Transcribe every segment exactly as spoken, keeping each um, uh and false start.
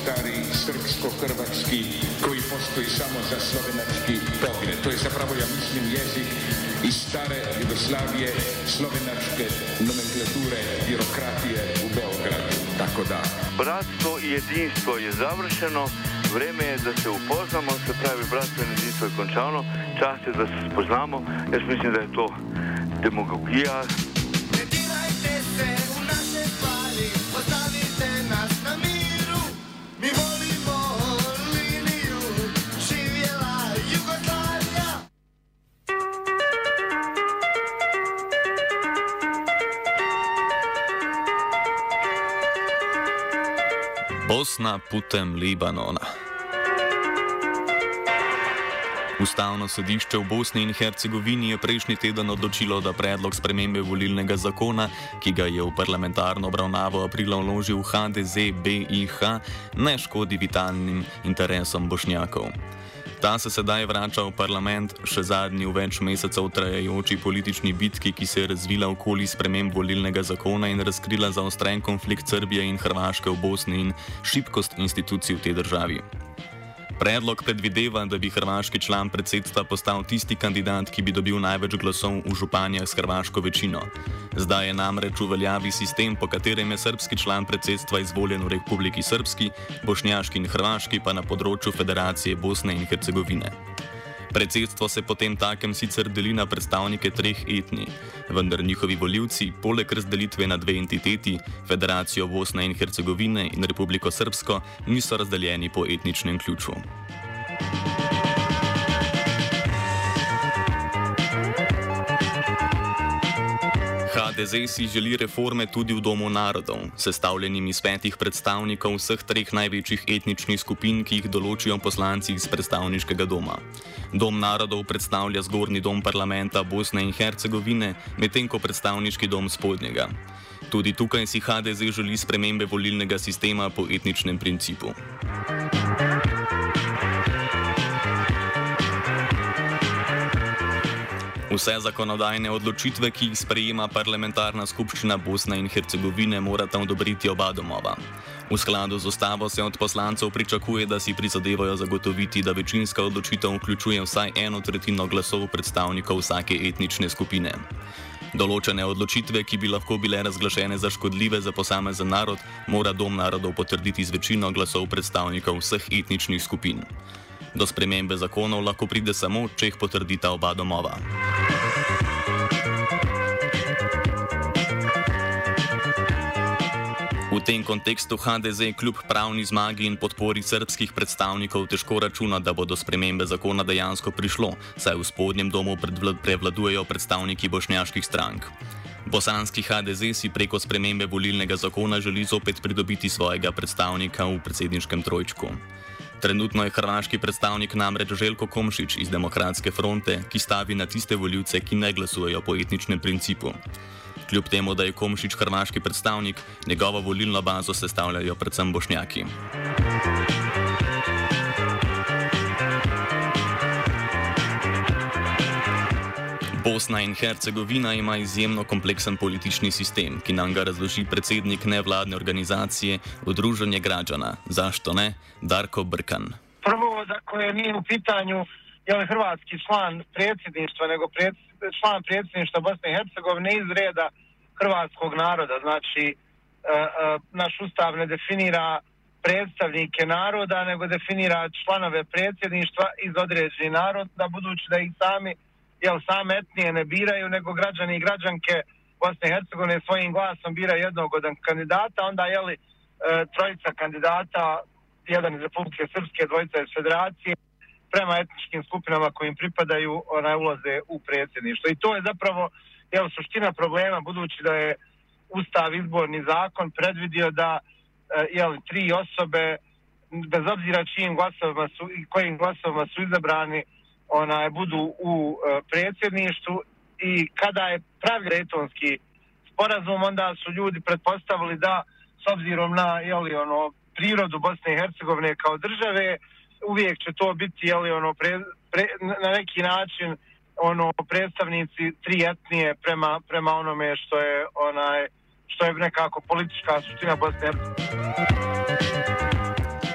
stari srpsko-hrvatski koji postoji samo za slovenački pogled. To je zapravo, ja mislim, jezik iz stare Jugoslavije, slovenačke nomenklature, birokratije u Beogradu. Tako da. Bratstvo i jedinstvo je završeno, vreme je da se upoznamo, se pravi bratstvo i jedinstvo je končano, čas je da se spoznamo, jaz mislim da je to demagogija. Bosna putem Libanona. Ustavno sodišče v Bosni in Hercegovini je prejšnji teden odločilo, da predlog spremembe volilnega zakona, ki ga je v parlamentarno obravnavo aprila vložil H D Z B I H, ne škodi vitalnim interesom Bošnjakov. Ta se sedaj vrača v parlament, še zadnji v več mesecev trajajoči politični bitki, ki se je razvila okoli sprememb volilnega zakona in razkrila zaostren konflikt Srbije in Hrvaške v Bosni in šibkost institucij v tej državi. Predlog predvideva, da bi hrvaški član predsedstva postal tisti kandidat, ki bi dobil največ glasov v županijah s hrvaško večino. Zdaj je namreč v veljavi sistem, po katerem je srbski član predsedstva izvoljen v Republiki Srbski, bošnjaški in hrvaški pa na področju Federacije Bosne in Hercegovine. Predsedstvo se potem takem sicer deli na predstavnike treh etnij, vendar njihovi volivci, poleg razdelitve na dve entiteti, Federacijo Bosne in Hercegovine in Republiko Srbsko, niso razdeljeni po etničnem ključu. H D Z si želi reforme tudi v Domu narodov, sestavljenim iz petih predstavnikov vseh treh največjih etničnih skupin, ki jih določijo poslanci iz predstavniškega doma. Dom narodov predstavlja zgornji dom parlamenta Bosne in Hercegovine, medtem ko predstavniški dom spodnjega. Tudi tukaj si H D Z želi spremembe volilnega sistema po etničnem principu. Vse zakonodajne odločitve, ki jih sprejema parlamentarna skupščina Bosne in Hercegovine, morata odobriti oba domova. V skladu z ustavo se od poslancev pričakuje, da si prizadevajo zagotoviti, da večinska odločitev vključuje vsaj eno tretjino glasov predstavnikov vsake etnične skupine. Določene odločitve, ki bi lahko bile razglašene za škodljive za posamezen narod, mora Dom narodov potrditi z večino glasov predstavnikov vseh etničnih skupin. Do spremembe zakonov lahko pride samo, če jih potrdita oba domova. V tem kontekstu H D Z kljub pravni zmagi in podpori srbskih predstavnikov težko računa, da bo do spremembe zakona dejansko prišlo, saj v spodnjem domu prevladujejo predstavniki bošnjaških strank. Bosanski H D Z si preko spremembe volilnega zakona želi zopet pridobiti svojega predstavnika v predsedniškem trojčku. Trenutno je hrvaški predstavnik namreč Željko Komšić iz Demokratske fronte, ki stavi na tiste volivce, ki ne glasujejo po etničnem principu. Kljub temu, da je Komšić hrvaški predstavnik, njegovo volilno bazo sestavljajo predvsem Bošnjaki. Bosna in Hercegovina ima izjemno kompleksen politični sistem, ki nam ga razloži predsednik nevladne organizacije Udruženje građana. Zašto ne? Darko Brkan. Prvo, da koje nije u pitanju je li hrvatski član predsjedništva, nego pred, član predsjedništva Bosne i Hercegovine iz reda hrvatskog naroda. Znači, e, e, naš ustav ne definira predstavnike naroda, nego definira članove predsjedništva iz određenih naroda, budući da ih sami jel same etnije ne biraju, nego građani i građanke Bosne i Hercegovine svojim glasom biraju jednog od kandidata, onda jeli e, trojica kandidata, jedan iz Republike Srpske, dvojica iz Federacije, prema etničkim skupinama kojim pripadaju, onaj ulaze u predsjedništvo. I to je zapravo jel, suština problema, budući da je Ustav izborni zakon predvidio da e, jel, tri osobe, bez obzira čijim glasovima su i kojim glasovima su izabrani, onaj, budu u e, predsjedništvu i kada je pravi Dejtonski sporazum, onda su ljudi pretpostavili da s obzirom na jeli, ono, prirodu Bosne i Hercegovine kao države, uvijek će to biti jeli, ono, pre, pre, na neki način ono, predstavnici tri etnije prema, prema onome što je, onaj, što je nekako politička suština Bosne i Hercegovine.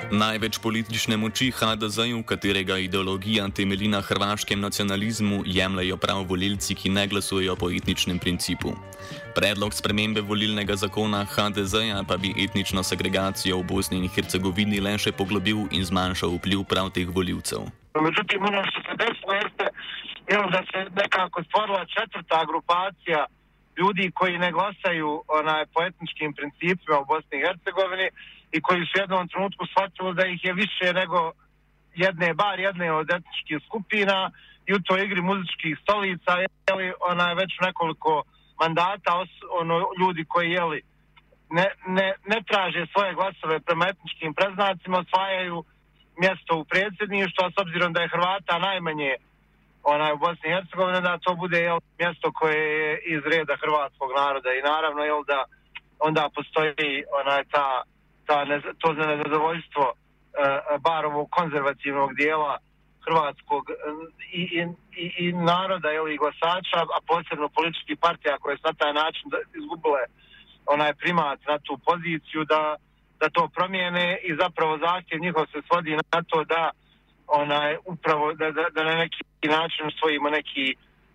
Največ politične moči H D Z-ju, katerega ideologija temelji na hrvaškem nacionalizmu, jemljajo prav volilci, ki ne glasujejo po etničnem principu. Predlog spremembe volilnega zakona H D Z-ja pa bi etnično segregacijo v Bosni in Hercegovini le še poglobil in zmanjšal vpliv prav teh volivcev. Međutim, ono što se desilo jeste da se nekako stvorila četvrta grupacija ljudi koji ne glasaju onaj, po etničkim principima u Bosni i Hercegovini i koji su u jednom trenutku shvatili da ih je više nego jedne, bar jedne od etničkih skupina i u toj igri muzičkih stolica jeli, onaj, već nekoliko mandata os, ono, ljudi koji jeli, ne, ne, ne traže svoje glasove prema etničkim preznacima, osvajaju mjesto u predsjedništvu, a s obzirom da je Hrvata najmanje onaj, u Bosni i Hercegovini, da to bude jel, mjesto koje je iz reda hrvatskog naroda i naravno jel, da onda postoji onaj, ta, ta nez, to nezadovoljstvo e, bar ovog konzervativnog dijela hrvatskog i, i, i, i naroda jel, i glasača, a posebno političkih partija koje su na taj način izgubile onaj primat na tu poziciju da, da to promijene i zapravo zahtjev njihov se svodi na to da onaj upravo da, da, da na neki način usvojimo neki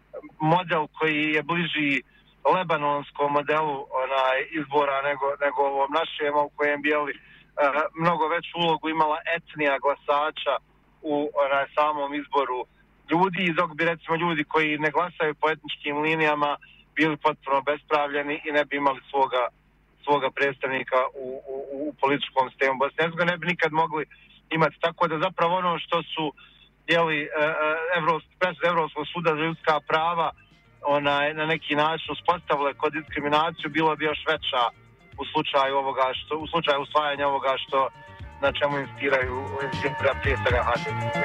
model koji je bliži lebanonskom modelu onaj izbora nego, nego ovom našem u kojem bi jeli, uh, mnogo veću ulogu imala etnija glasača u onaj, samom izboru ljudi, dok bi recimo ljudi koji ne glasaju po etničkim linijama bili potpuno bespravljeni i ne bi imali svoga, svoga predstavnika u, u, u političkom sistemu Bosne i Hercegovine, ne bi nikad mogli imati. Tako da zapravo ono što su jeli, Evropski, presude Evropskog suda za ljudska prava onaj, na neki način uspostavile kod diskriminaciju, bilo bi još veća u slučaju ovoga što, u slučaju usvajanja ovoga što na čemu insistiraju prije svega H D Z.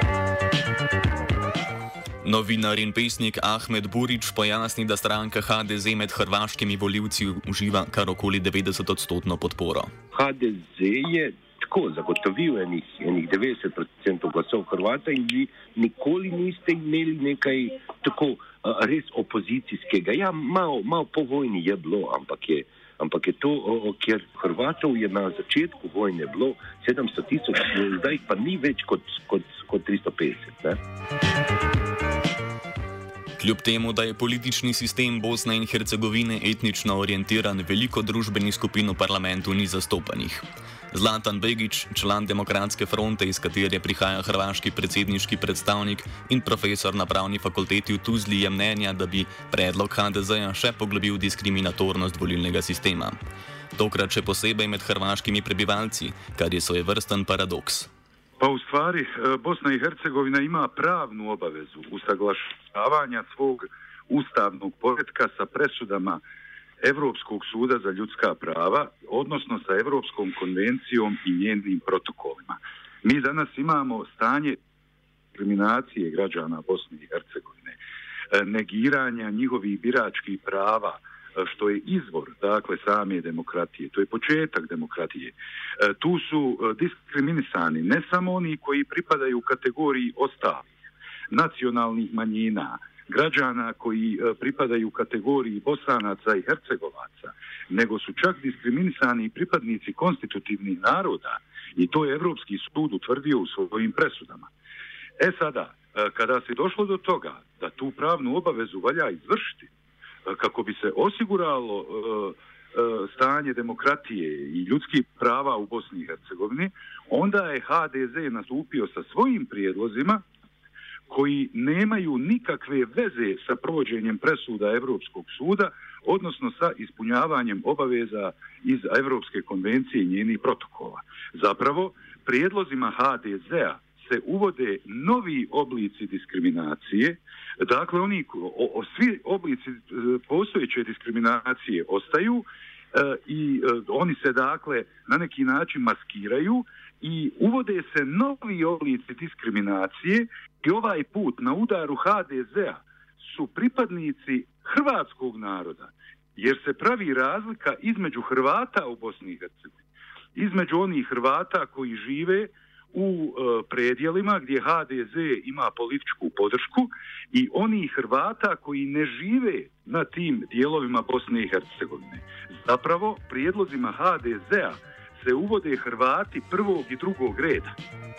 Novinar in pesnik Ahmed Burić pojasni, da stranka H D Z med hrvaškimi voljivci uživa kar okoli devetdeset odstotno podporo. H D Z je tako zagotovil enih, enih devetdeset odstotkov glasov Hrvata in vi nikoli niste imeli nekaj tako uh, res opozicijskega. Ja, malo, malo po vojni je bilo, ampak je, ampak je to, uh, ker Hrvatov je na začetku vojne bilo sedemsto tisoč, zdaj pa ni več kot, kot, kot tristo petdeset. Ne? Kljub temu, da je politični sistem Bosne in Hercegovine etnično orientiran, veliko družbenih skupin v parlamentu ni zastopanih. Zlatan Begić, član Demokratske fronte, iz katere prihaja hrvaški predsedniški predstavnik in profesor na pravni fakulteti v Tuzli, je mnenja, da bi predlog H D Z-ja še poglobil diskriminatornost volilnega sistema. Tokrat še posebej med hrvaškimi prebivalci, kar je svojevrsten paradoks. Pa u stvari Bosna i Hercegovina ima pravnu obavezu usaglašavanja svog ustavnog poretka sa presudama Europskog suda za ljudska prava, odnosno sa Europskom konvencijom i njenim protokolima. Mi danas imamo stanje diskriminacije građana Bosne i Hercegovine, negiranja njihovih biračkih prava, što je izvor, dakle, same demokratije. To je početak demokratije. Tu su diskriminisani ne samo oni koji pripadaju kategoriji ostalih, nacionalnih manjina, građana koji pripadaju kategoriji Bosanaca i Hercegovaca, nego su čak diskriminisani i pripadnici konstitutivnih naroda i to je Europski sud utvrdio u svojim presudama. E sada, kada se došlo do toga da tu pravnu obavezu valja izvršiti, kako bi se osiguralo uh, uh, stanje demokratije i ljudskih prava u Bosni i Hercegovini, onda je H D Z nastupio sa svojim prijedlozima koji nemaju nikakve veze sa provođenjem presuda Europskog suda, odnosno sa ispunjavanjem obaveza iz Europske konvencije i njenih protokola. Zapravo, prijedlozima H D Z-a se uvode novi oblici diskriminacije, dakle oni o, o, svi oblici postojeće diskriminacije ostaju e, i e, oni se dakle na neki način maskiraju i uvode se novi oblici diskriminacije i ovaj put na udaru H D Z-a su pripadnici hrvatskog naroda, jer se pravi razlika između Hrvata u Bosni i Hercegovini, između onih Hrvata koji žive u e, predjelima gdje H D Z ima političku podršku i onih Hrvata koji ne žive na tim dijelovima Bosne i Hercegovine. Zapravo, prijedlozima H D Z-a se uvode Hrvati prvog i drugog reda.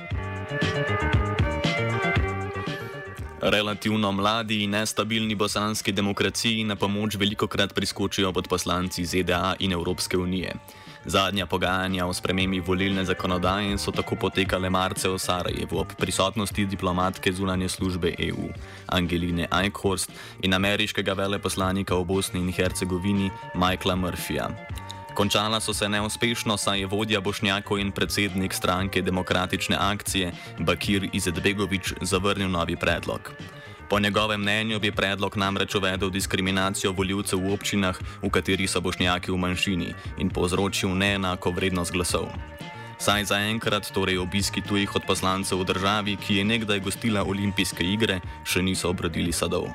Relativno mladi in nestabilni bosanski demokraciji na pomoč velikokrat priskočijo podposlanci Z D A in Evropske unije. Zadnja pogajanja o spremembi volilne zakonodaje so tako potekale marca v Sarajevu ob prisotnosti diplomatke zunanje službe E U Angeline Eichhorst in ameriškega veleposlanika v Bosni in Hercegovini Michaela Murphyja. Končala so se neuspešno, saj je vodja Bošnjakov in predsednik stranke Demokratične akcije Bakir Izetbegović zavrnil novi predlog. Po njegovem mnenju bi predlog namreč uvedel diskriminacijo volivcev v občinah, v katerih so Bošnjaki v manjšini, in povzročil neenako vrednost glasov. Saj zaenkrat torej obiski tujih odposlancev v državi, ki je nekdaj gostila olimpijske igre, še niso obrodili sadov.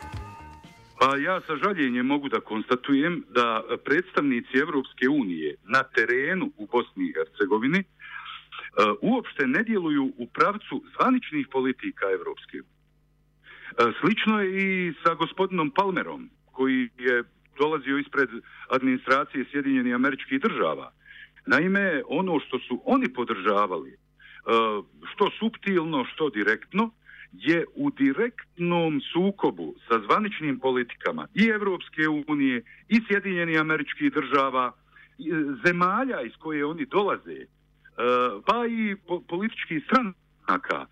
Pa ja sa žaljenjem mogu da konstatujem da predstavnici Evropske unije na terenu u Bosni i Hercegovini uh, uopšte ne djeluju u pravcu zvaničnih politika Evropske unije. Uh, slično je i sa gospodinom Palmerom, koji je dolazio ispred administracije Sjedinjenih Američkih Država. Naime, ono što su oni podržavali, uh, što suptilno, što direktno, je u direktnom sukobu sa zvaničnim politikama i Evropske unije i Sjedinjenih Američkih Država, zemalja iz koje oni dolaze, pa i političkih stranaka,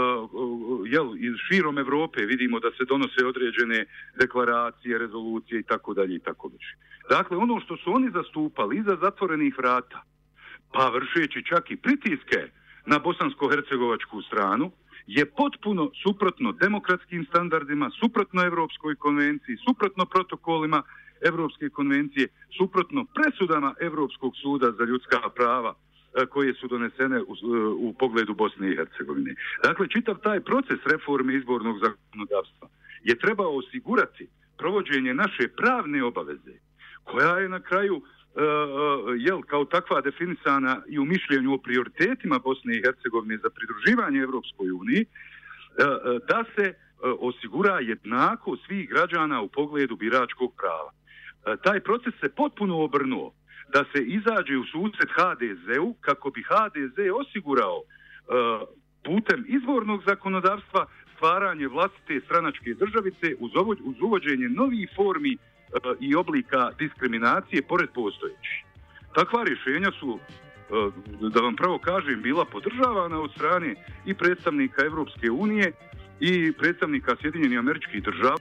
jel, iz širom Evrope vidimo da se donose određene deklaracije, rezolucije i tako dalje i tako dalje. Dakle, ono što su oni zastupali iza zatvorenih vrata, pa vršeći čak i pritiske na bosansko-hercegovačku stranu, je potpuno suprotno demokratskim standardima, suprotno Evropskoj konvenciji, suprotno protokolima Evropske konvencije, suprotno presudama Evropskog suda za ljudska prava koje su donesene u, u pogledu Bosne i Hercegovine. Dakle, čitav taj proces reforme izbornog zakonodavstva je trebao osigurati provođenje naše pravne obaveze, koja je na kraju Uh, jel, kao takva definisana i u mišljenju o prioritetima Bosne i Hercegovine za pridruživanje Evropskoj uniji, uh, da se uh, osigura jednako svih građana u pogledu biračkog prava. Uh, taj proces se potpuno obrnuo da se izađe u susret H D Z-u kako bi H D Z osigurao uh, putem izbornog zakonodavstva stvaranje vlastite stranačke državice uz, ovo, uz uvođenje novih formi i oblika diskriminacije pored postojećih. Takva rješenja su, da vam pravo kažem, bila podržavana od strane i predstavnika Evropske unije i predstavnika Sjedinjenih Američkih Država.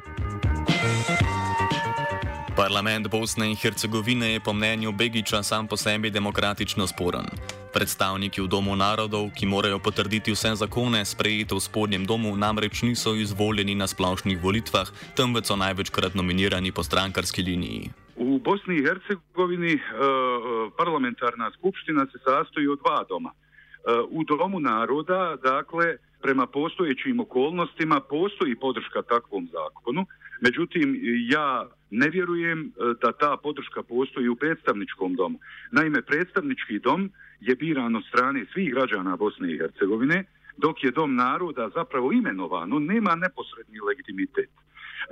Parlament Bosne in Hercegovine je po mnenju Begića sam po sebi demokratično sporen. Predstavniki v Domu narodov, ki morajo potrditi vse zakone, sprejete v spodnjem domu, namreč niso izvoljeni na splošnih volitvah, temveč so največkrat nominirani po strankarski liniji. U Bosni i Hercegovini uh, parlamentarna skupština se sastoji od dva doma. Uh, u Domu naroda, dakle, prema postojećim okolnostima postoji podrška takvom zakonu, međutim, ja ne vjerujem da ta podrška postoji u predstavničkom domu. Naime, predstavnički dom je biran od strane svih građana Bosne i Hercegovine, dok je Dom naroda zapravo imenovan, on nema neposredni legitimitet. E,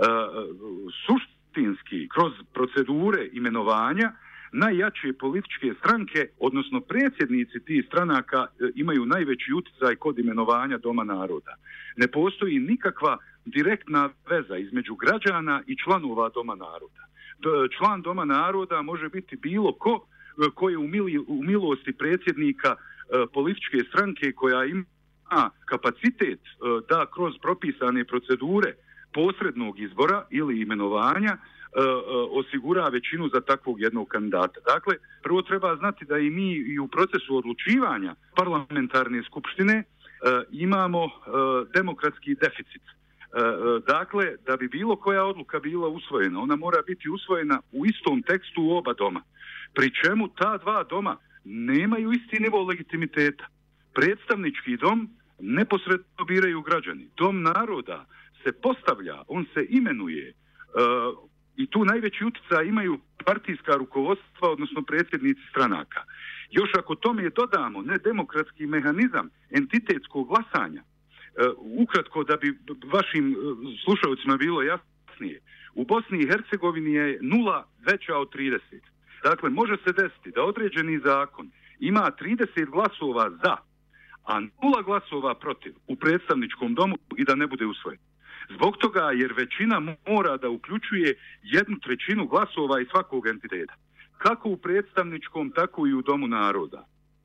suštinski, kroz procedure imenovanja, najjače političke stranke, odnosno predsjednici tih stranaka, imaju najveći utjecaj kod imenovanja Doma naroda. Ne postoji nikakva direktna veza između građana i članova Doma naroda. Član Doma naroda može biti bilo ko koji je u, mili, u milosti predsjednika e, političke stranke koja ima kapacitet e, da kroz propisane procedure posrednog izbora ili imenovanja e, e, osigura većinu za takvog jednog kandidata. Dakle, prvo treba znati da i mi i u procesu odlučivanja parlamentarne skupštine e, imamo e, demokratski deficit. Dakle, da bi bilo koja odluka bila usvojena, ona mora biti usvojena u istom tekstu u oba doma. Pri čemu ta dva doma nemaju isti nivo legitimiteta. Predstavnički dom neposredno biraju građani. Dom naroda se postavlja, on se imenuje uh, i tu najveći utjecaj imaju partijska rukovodstva, odnosno predsjednici stranaka. Još ako tome dodamo nedemokratski mehanizam entitetskog glasanja, Uh, ukratko, da bi vašim uh, slušalcima bilo jasnije, u Bosni i Hercegovini je nula veća od trideset. Dakle, može se desiti da određeni zakon ima trideset glasova za, a nula glasova protiv u predstavničkom domu i da ne bude usvojen. Zbog toga jer većina mora da uključuje jednu trećinu glasova iz svakog entiteta. Kako u predstavničkom, tako i u Domu naroda.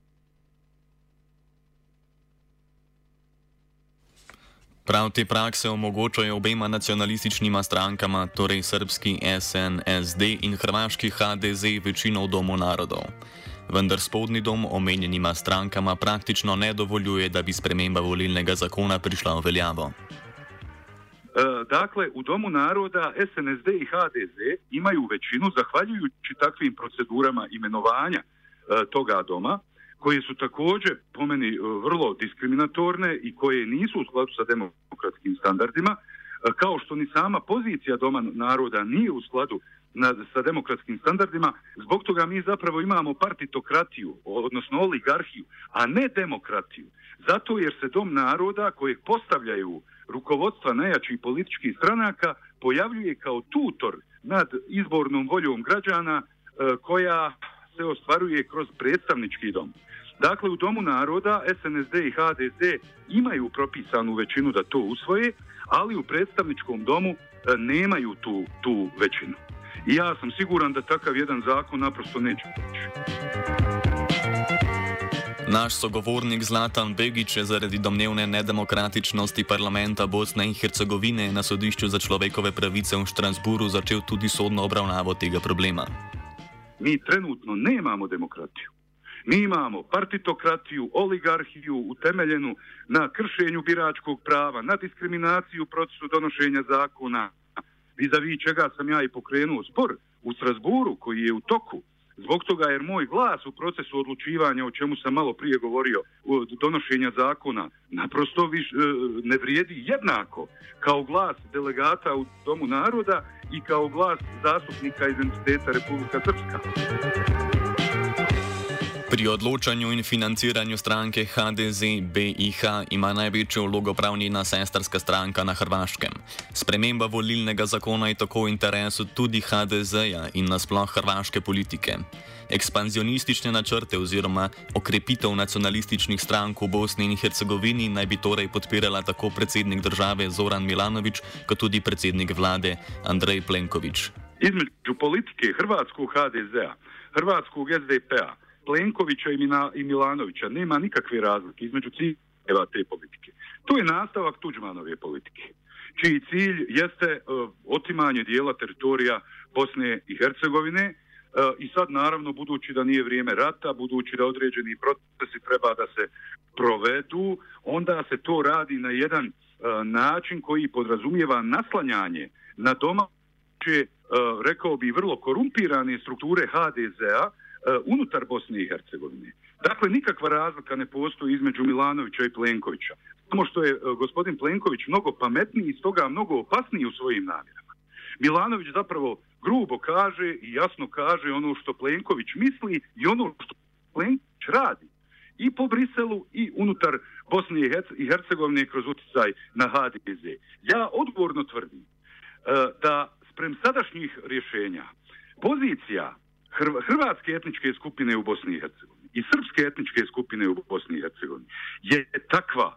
Prav te prakse omogočajo obema nacionalističnima strankama, torej srpski S N S D in hrvaški H D Z, večino v Domu narodov. Vendar spodnji dom omenjenima strankama praktično ne dovoljuje, da bi sprememba volilnega zakona prišla v veljavo. Dakle, u Domu naroda S N S D i H D Z imaju većinu zahvaljujući takvim procedurama imenovanja toga doma, koje su također po meni vrlo diskriminatorne i koje nisu u skladu sa demokratskim standardima, kao što ni sama pozicija Doma naroda nije u skladu na, sa demokratskim standardima. Zbog toga mi zapravo imamo partitokratiju, odnosno oligarhiju, a ne demokratiju. Zato jer se Dom naroda, kojeg postavljaju rukovodstva najjačih političkih stranaka, pojavljuje kao tutor nad izbornom voljom građana koja se ostvaruje kroz predstavnički dom. Dakle, u Domu naroda S N S D i H D Z imaju propisanu većinu da to usvoje, ali u predstavničkom domu nemaju tu, tu većinu. I ja sam siguran da takav jedan zakon naprosto neće proći. Naš sogovornik Zlatan Begić je zaradi domnevne nedemokratičnosti parlamenta Bosne in Hercegovine na sodišču za človekove pravice v Štrasburu začel tudi sodno obravnavo tega problema. Mi trenutno nemamo demokratiju. Mi imamo partitokratiju, oligarhiju utemeljenu na kršenju biračkog prava, na diskriminaciju u procesu donošenja zakona, vis-a-vis čega sam ja i pokrenuo spor u Strasburu koji je u toku. Zbog toga jer moj glas u procesu odlučivanja, o čemu sam malo prije govorio, donošenja zakona, naprosto viš, ne vrijedi jednako kao glas delegata u Domu naroda i kao glas zastupnika iz entiteta Republika Srpska. Pri odločanju in financiranju stranke H D Z B I H ima največjo vlogo prav njena sestrska stranka na Hrvaškem. Sprememba volilnega zakona je tako v interesu tudi H D Z-ja in nasploh hrvaške politike. Ekspanzionistične načrte oziroma okrepitev nacionalističnih strank v Bosni in Hercegovini naj bi torej podpirala tako predsednik države Zoran Milanović, kot tudi predsednik vlade Andrej Plenković. Između politike hrvatskog H D Z-a, hrvatskog S D P-a, Plenkovića i Milanovića nema nikakve razlike između ciljeva te politike. To je nastavak Tuđmanove politike, čiji cilj jeste uh, otimanje dijela teritorija Bosne i Hercegovine uh, i sad naravno budući da nije vrijeme rata, budući da određeni procesi treba da se provedu, onda se to radi na jedan uh, način koji podrazumijeva naslanjanje na domaće, uh, rekao bi vrlo korumpirane strukture H D Z-a unutar Bosne i Hercegovine. Dakle, nikakva razlika ne postoji između Milanovića i Plenkovića. Samo što je gospodin Plenković mnogo pametniji i stoga mnogo opasniji u svojim namjerama. Milanović zapravo grubo kaže i jasno kaže ono što Plenković misli i ono što Plenković radi. I po Briselu i unutar Bosne i Hercegovine kroz utjecaj na H D Z. Ja odgovorno tvrdim da sprem sadašnjih rješenja pozicija hrvatske etničke skupine u Bosni i Hercegovini i srpske etničke skupine u Bosni i Hercegovini je takva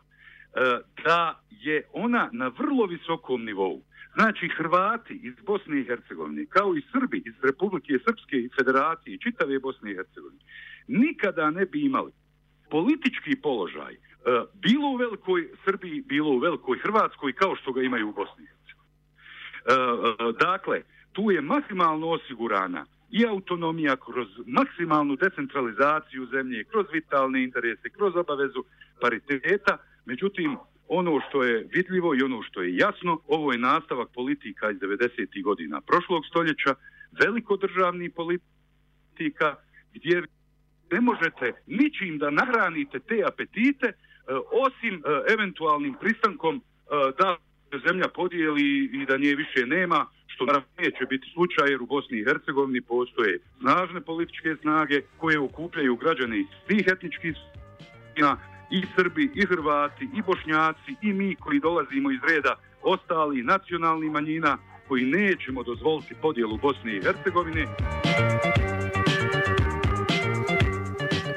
da je ona na vrlo visokom nivou. Znači, Hrvati iz Bosne i Hercegovine, kao i Srbi iz Republike Srpske i Federacije i čitave Bosne i Hercegovine, nikada ne bi imali politički položaj bilo u Velikoj Srbiji, bilo u Velikoj Hrvatskoj, kao što ga imaju u Bosni i Hercegovini. Dakle, tu je maksimalno osigurana i autonomija kroz maksimalnu decentralizaciju zemlje, kroz vitalne interese, kroz obavezu pariteta. Međutim, ono što je vidljivo i ono što je jasno, ovo je nastavak politika iz devedesetih godina prošlog stoljeća, velikodržavnih politika, gdje ne možete ničim da nahranite te apetite, osim eventualnim pristankom da zemlja podijeli i da nje više nema, što naravno neće biti slučaj jer u Bosni i Hercegovini postoje snažne političke snage koje okupljaju građane iz svih etničkih skupina, i Srbi, i Hrvati, i Bošnjaci, i mi koji dolazimo iz reda ostalih nacionalnih manjina koji nećemo dozvoliti podjelu Bosne i Hercegovine.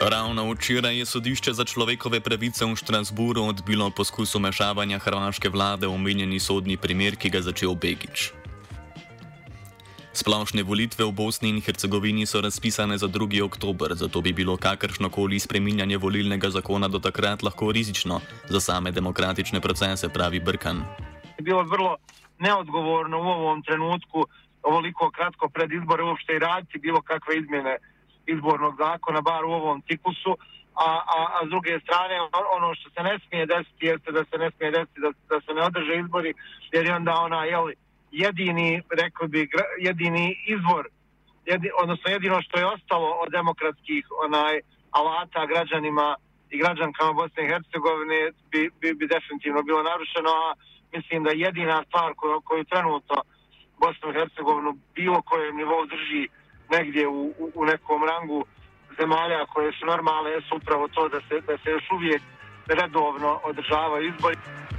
Ravno včeraj je sodišče za človekove pravice v Štrasburu odbilo poskus vmešavanja hrvaške vlade v omenjeni sodni primer, ki ga začel Begić. Splošne volitve v Bosni in Hercegovini so razpisane za drugi oktober, zato bi bilo kakršnokoli spreminjanje volilnega zakona do takrat lahko rizično za same demokratične procese, pravi Brkan. Je bilo vrlo neodgovorno u ovom trenutku, ovoliko kratko pred izbore uopšte i raditi bilo kakve izmjene izbornog zakona, bar u ovom ciklusu, a, a, a s druge strane ono što se ne smije desiti jeste da se ne smije desiti da, da se ne održe izbori, jer je onda ona, jel, jedini, rekao bi, jedini izvor, jedi, odnosno jedino što je ostalo od demokratskih onaj alata građanima i građankama Bosne i Hercegovine bi, bi, bi definitivno bilo narušeno, a mislim da jedina stvar koju, koju trenutno Bosnu i Hercegovinu bilo kojem nivou drži negdje u, u, u nekom rangu zemalja koje su normalne, je upravo to da se, da se još uvijek redovno održavaju izbori.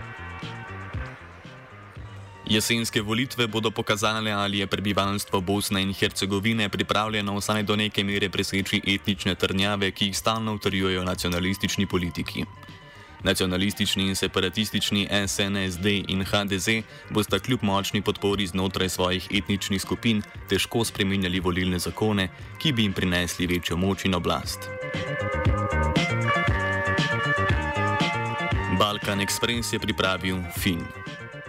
Jesenske volitve bodo pokazale, ali je prebivalstvo Bosne in Hercegovine pripravljeno vsaj do neke mere preseči etnične trdnjave, ki jih stalno utrjujejo nacionalistični politiki. Nacionalistični in separatistični S N S D in H D Z bosta kljub močni podpori znotraj svojih etničnih skupin težko spreminjali volilne zakone, ki bi jim prinesli večjo moč in oblast. Balkan Express je pripravil Fin.